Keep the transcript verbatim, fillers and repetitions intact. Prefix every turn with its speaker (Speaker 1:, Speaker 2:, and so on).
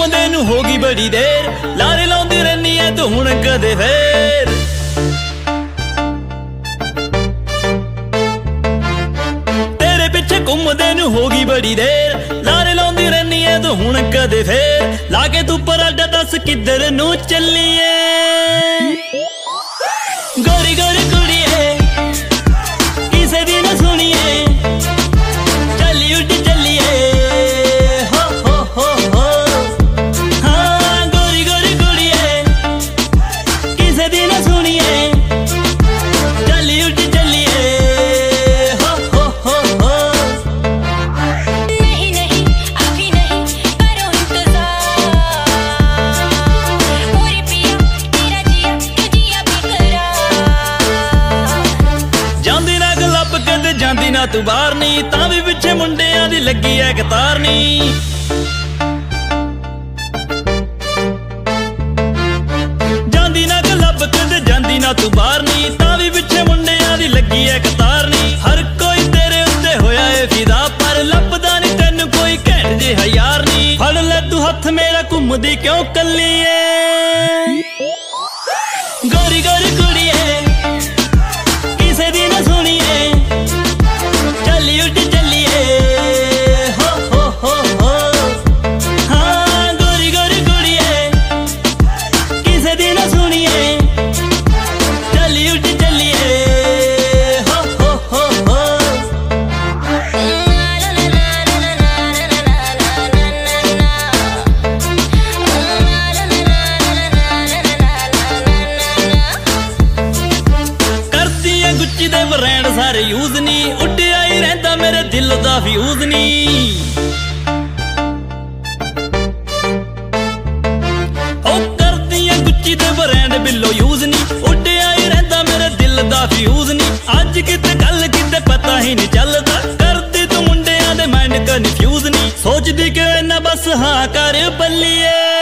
Speaker 1: ਘੁੰਮਦੇ ਨੂੰ ਹੋ ਗਈ ਬੜੀ ਦੇਰ, ਲਾਰੇ ਲਾਉਂਦੀ ਰਹਿਨੀ ਐ ਤੂੰ ਹੁਣ ਕਦੇ ਫੇਰ। ਤੇਰੇ ਪਿੱਛੇ ਘੁੰਮਦੇ ਨੂੰ ਹੋ ਗਈ ਬੜੀ ਦੇਰ, ਲਾਰੇ ਲਾਉਂਦੀ ਰਹਿਨੀ ਐ ਤੂੰ ਹੁਣ ਕਦੇ ਫੇਰ। ਲਾ ਕੇ ਤੂੰ ਪਰਾਡਾ ਦੱਸ ਕਿੱਧਰ ਨੂੰ ਚੱਲੀਏ, ਗੋਰੀ ਗੋਰੀ ਕੁੜੀਏ ਕਿਸੇ ਦੀ ਨਾ ਸੁਣੀਏ, ਚੱਲੀ ਉੱਡ ਚੱਲੀਏ ਹੋ ਹੋ ਹੋ ਹੋ। ਹਾਂ ਗੋਰੀ ਗੋਰੀ ਕੁੜੀਏ ਕਿਸੇ ਦੀ ਨਾ ਸੁਣੀਏ, ਚੱਲੀ ਉੱਡ ਚੱਲੀਏ ਹੋ ਹੋ ਹੋ ਹੋ।
Speaker 2: नहीं नहीं अभी नहीं करो इंतजार, पूरी पिया तेरा जिया के जिया बेकरार।
Speaker 1: ਜਾਂਦੀ ਨਾ ਗਲੱਬ ਕਦੇ ਜਾਂਦੀ ਨਾ ਤੂੰ ਬਾਹਰ ਨੀ, ਤਾਂ ਵੀ ਪਿੱਛੇ ਮੁੰਡਿਆਂ ਦੀ ਲੱਗੀ ਐ ਕਤਾਰ ਨੀ। ਜਾਂਦੀ ਨਾ ਗਲੱਬ ਕਦੇ ਜਾਂਦੀ ਨਾ ਤੂੰ ਬਾਹਰ ਨੀ, ਤਾਂ ਵੀ ਪਿੱਛੇ ਮੁੰਡਿਆਂ ਦੀ ਲੱਗੀ ਐ ਕਤਾਰ ਨੀ। ਹਰ ਕੋਈ ਤੇਰੇ ਉੱਤੇ ਹੋਇਆ ਏ ਫਿਦਾ, ਪਰ ਲੱਭਦਾ ਨੀ ਤੈਨੂੰ ਕੋਈ ਘੈਂਟ ਜਿਹਾ ਯਾਰ ਨੀ। ਫੜ ਲੈ ਤੂੰ ਹੱਥ ਮੇਰਾ ਘੁੰਮਦੀ ਕਿਉਂ ਕੱਲੀ ਏ, ਗੋਰੀ ਗੋਰੀ ਕੁੜੀਏ ਕਿਸੇ ਦੀ ਨਾ ਸੁਣੀਏ, ਚੱਲੀ ਉੱਡ ਚੱਲੀਏ ਹੋ ਹੋ ਹੋ ਹੋ। ਹਾਂ ਗੋਰੀ ਗੋਰੀ ਕੁੜੀਏ ਕਿਸੇ ਦੀ ਨਾ ਸੁਣੀਏ, ਚੱਲੀ ਉੱਡ ਚੱਲੀਏ ਹੋ ਹੋ ਹੋ ਹੋ। ਕਰਦੀ ਐ ਗੁੱਚੀ ਦੇ ਬ੍ਰਾਂਡ ਸਾਰੇ ਯੂਜ਼ ਨੀ, ਉੱਡਿਆ ਹੀ ਰਹਿੰਦਾ ਮੇਰੇ ਦਿਲ ਦਾ ਫਿਊਜ਼ ਨੀ। ਉਹ ਕਰਦੀ ਐ ਗੁੱਚੀ ਦੇ ਬ੍ਰਾਂਡ ਬਿੱਲੋ ਯੂਜ਼ ਨੀ, ਉੱਡਿਆ ਹੀ ਰਹਿੰਦਾ ਮੇਰੇ ਦਿਲ ਦਾ ਫਿਊਜ਼ ਨੀ। ਅੱਜ ਕਿਤੇ ਗੱਲ ਕਿਤੇ ਪਤਾ ਹੀ ਨਹੀਂ ਚੱਲਦਾ, ਕਰਦੀ ਤੂੰ ਮੁੰਡਿਆਂ ਦੇ ਮਾਈਂਡ ਕਨਫਿਊਜ਼ ਨੀ। ਸੋਚਦੀ ਕਿ ਇਹਨਾਂ ਬਸ ਹਾਂ ਕਰ ਬੱਲੀਏ।